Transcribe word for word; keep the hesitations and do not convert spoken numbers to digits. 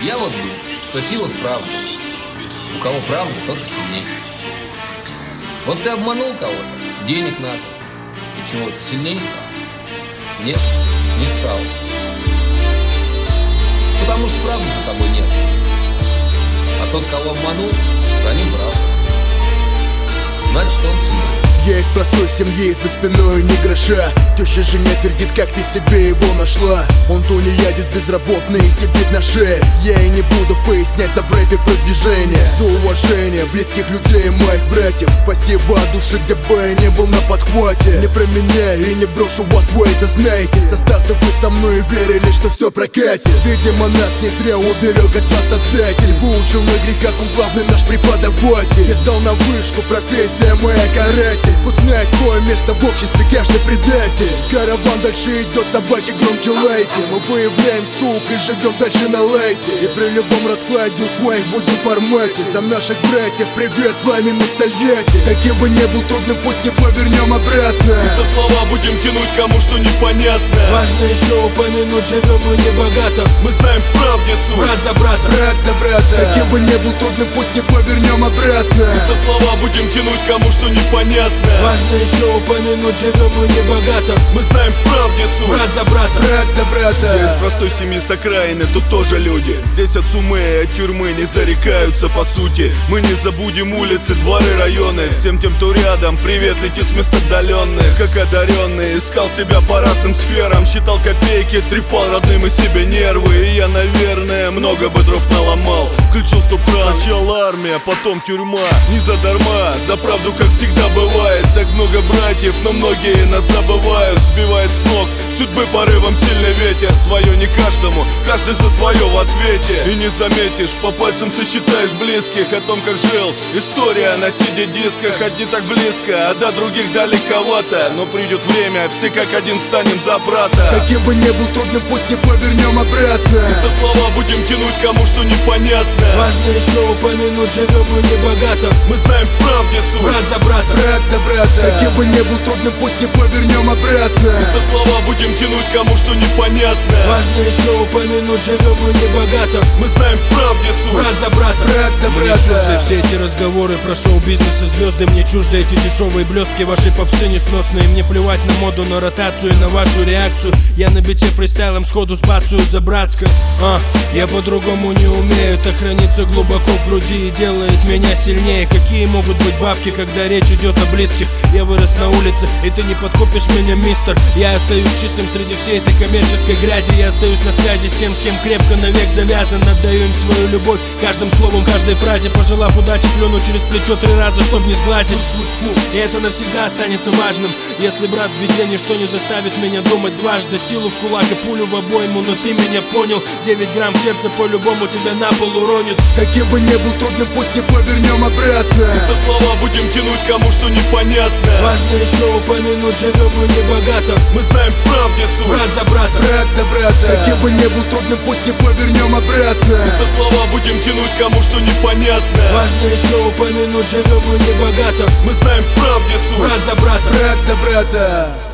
Я вот думаю, что сила в правде. У кого правда, тот и сильнее. Вот ты обманул кого-то, денег нажил, и чего, ты сильнее стал? Нет, не стал. Потому что правды за тобой нет. А тот, кого обманул, за ним правда. Значит, он сильнее. Я из простой семьи, за спиной ни гроша. Теща жене твердит, как ты себе его нашла. Он тунеядец безработный, сидит на шее. Я и не буду пояснять за в рэпе продвижение. За уважение близких людей, моих братьев. Спасибо от души, где бы я не был на подхвате. Не про меня и не брошу вас, вы это знаете. Со старта вы со мной и верили, что все прокатит. Видимо, нас не зря уберег от нас создатель. Выучил на грехах, он главный наш преподаватель. Я сдал на вышку, профессия моя каратель. Пусть знает свое место в обществе каждый предатель. Караван дальше идет, собаки громче лайте. Мы выявляем сук и живем дальше на лайте. И при любом раскладе у своих будем в формате. За наших братьев привет, пламенный Тольятти. Каким бы ни был трудным, пусть не повернем обратно. И со слова будем тянуть, кому что непонятно. Важно еще упомянуть, живем мы не богато. Мы знаем в правде суть. Брат за брата, брат за брата. Каким бы ни был трудным, пусть не повернем обратно. И со слова будем тянуть, кому что непонятно. Важно еще упомянуть, живем мы не богато. Мы знаем в правде суть. Брат за брата, брат за брата. Я из простой семьи с окраины, тут тоже люди. Здесь от сумы и от тюрьмы не зарекаются по сути. Мы не забудем улицы, дворы, районы. Всем тем, кто рядом, привет летит с мест отдаленных. Как одаренный, искал себя по разным сферам. Считал копейки, трепал родным и себе нервы. И я, наверное, много бы дров наломал. Включил стоп-кран, сначала армия, потом тюрьма. Не задарма, за правду, как всегда бывает. Так много братьев, но многие нас забывают. Сбивает с ног, судьбы порывом сильный ветер. Свое не каждому, каждый за свое в ответе. И не заметишь, по пальцам сосчитаешь близких. О том, как жил, история на си ди-дисках. Одни так близко, а до других далековато. Но придет время, все как один станем за брата. Каким бы ни был трудным, пусть не повернем обратно. И со слова будем тянуть, кому что непонятно. Важно еще упомянуть, живем мы не богато. Мы знаем в правде суть. Брат за брата, брат за брата. Каким бы ни был трудным, пусть не повернем обратно. И со слова будем тянуть, кому что непонятно. Важно еще упомянуть, живем мы не богато. Мы знаем в правде суть. Брат за брата, брат за мне брата. чужды все эти разговоры про шоу-бизнес и звезды. Мне чужды эти дешевые блестки, ваши попсы несносные. Мне плевать на моду, на ротацию и на вашу реакцию. Я на бите фристайлом сходу сбацаю за братско. А, я по-другому не умею. Это хранится глубоко в груди и делает меня сильнее. Какие могут быть бабки, когда речь идет о близких? Я вырос на улице, и ты не подкупишь меня, мистер. Я остаюсь чистым среди всей этой коммерческой грязи. Я остаюсь на связи с тем, с кем крепко навек завязан. Отдаю им свою любовь, каждым словом, каждой фразе. Пожелав удачи, плюну через плечо три раза, чтоб не сглазить. Фу-фу. И это навсегда останется важным. Если брат в беде, ничто не заставит меня думать дважды. Силу в кулак и пулю в обойму, но ты меня понял. Девять грамм сердца по-любому тебя на пол уронит. Каким бы ни был трудным, пусть не повернем обратно. И со слова будем тянуть, кому что непонятно. Важно еще упомянуть, живем мы не богато. Мы знаем в правде суть. Брат за брата, брат за брата. Каким бы ни был трудным, пусть не повернем обратно. И со слова будем тянуть, кому что непонятно. Важно еще упомянуть, живем мы не богато. Мы знаем в правде суть. Брат за брата, брат за брата.